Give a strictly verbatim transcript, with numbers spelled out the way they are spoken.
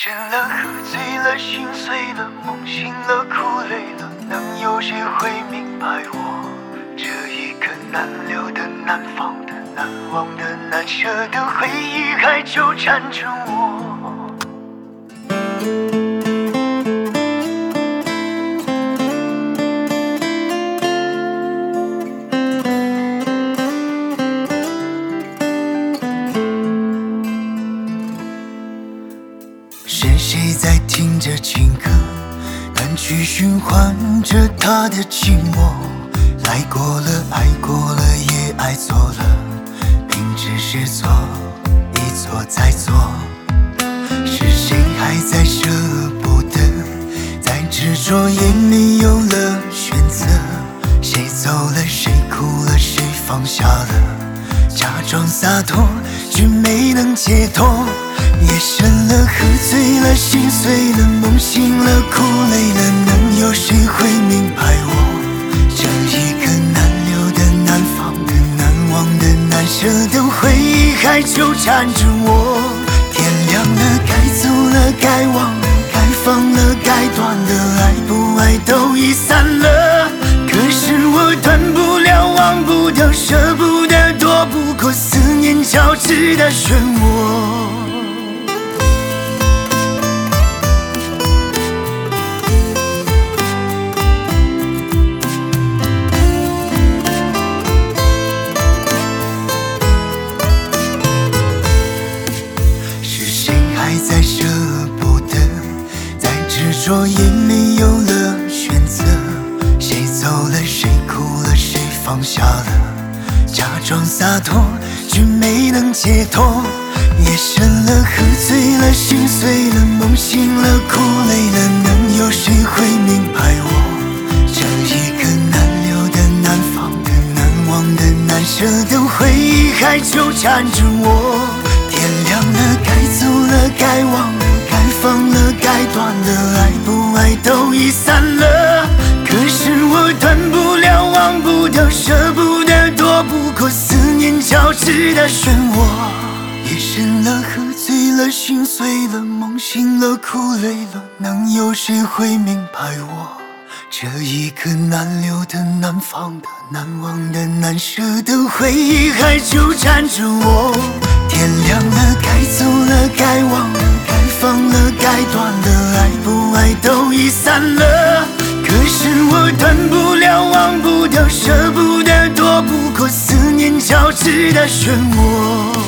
深了，喝醉了，心碎了，梦醒了，哭累了，能有谁会明白我这一颗难留的、难放的、难忘的、难舍的回忆，还纠缠着我。是谁在听着情歌，单曲循环着他的寂寞？来过了，爱过了，也爱错了，明知是错，一错再错。是谁还在舍不得，在执着也没有了选择？谁走了，谁哭了，谁放下了？假装洒脱，却没能解脱。夜深了，喝醉了，心碎了，梦醒了，哭累了，能有谁会明白我这一颗难留的、难放的、难忘的、难舍的回忆，还纠缠着我。天亮了，该走了，该忘了，该放了，该断了，爱不爱都已散了。可是我断不了，忘不掉，舍不得，躲不过思念交织的漩涡。还在舍不得，再执着也没有了选择。谁走了，谁哭了，谁放下了？假装洒脱，却没能解脱。夜深了，喝醉了，心碎了，梦醒了，哭累了，能有谁会明白我这一颗难留的、难放的、难忘的、难舍的回忆，还纠缠着我。天亮了，该走了，该忘了，该放了，该断了，爱不爱都已散了。可是我断不了，忘不掉，舍不得，躲不过思念交织的漩涡。夜深了，喝醉了，心碎了，梦醒了，哭累了，能有谁会明白我这一颗难留的、难放的、难忘的、难舍的回忆，还纠缠着我。天亮了，该走了，该忘了，该放了，该断了，爱不爱都已散了。可是我断不了，忘不掉，舍不得，躲不过思念交织的漩涡。